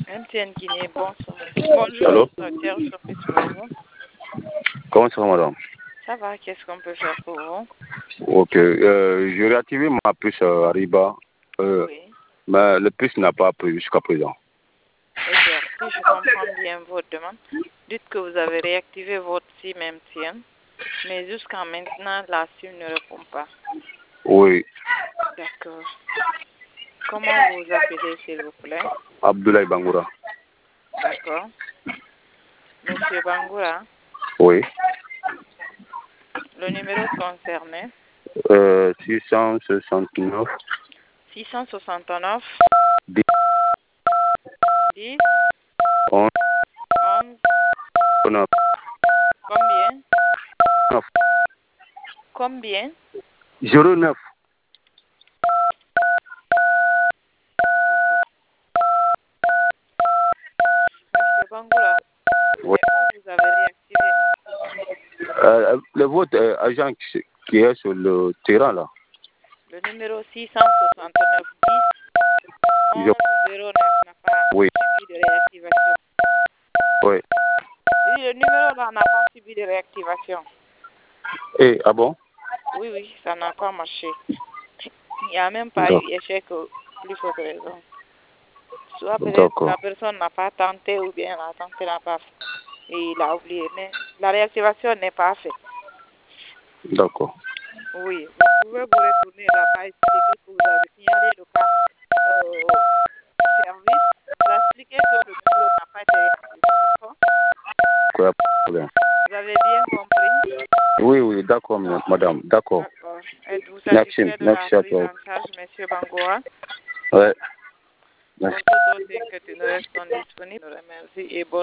MTN Guinée, bonsoir. Bonjour, Allô? docteur, je suis pour vous. Comment ça va, madame? Ça va, qu'est-ce qu'on peut faire pour vous? Ok, j'ai réactivé ma puce Ariba, Oui. mais le puce n'a pas pris jusqu'à présent. D'accord, si je comprends bien votre demande, dites que vous avez réactivé votre SIM MTN, mais jusqu'à maintenant, la SIM ne répond pas. Oui, D'accord. Comment vous appelez, s'il vous plaît? Abdoulaye Bangoura. D'accord. Monsieur Bangoura, Oui. le numéro concerné, 669 669 10 10 11 11 9 combien? 9 Combien? 09. Monsieur Bangoura, Oui. mais où vous avez réactivé Le votre agent qui est sur le terrain là. le numéro 669 10 Je- 11 09 n'a pas Oui. subi de réactivation. Oui. Oui, le numéro là n'a pas subi de réactivation. Eh, ah bon? Oui, oui, ça n'a pas marché. Il n'y a même pas eu échec plus forte raison. Soit peut-être D'accord. la personne n'a pas tenté ou bien la tenté n'a pas fait. Et il a oublié. Mais la réactivation n'est pas faite. D'accord. Oui, vous pouvez vous retourner là-bas et expliquer que vous avez signalé le cas au service. Vous expliquez que le numéro n'a pas été réactivé. D'accord? Quoi, problème? Vous avez bien compris? Oui, oui, d'accord, madame. D'accord. D'accord. Êtes-vous Merci, satisfait de la merci à prise toi. en charge, M. Bangoa? Ouais. Pour Merci. toute autre inquiétude, nous restons disponibles. Merci et bonne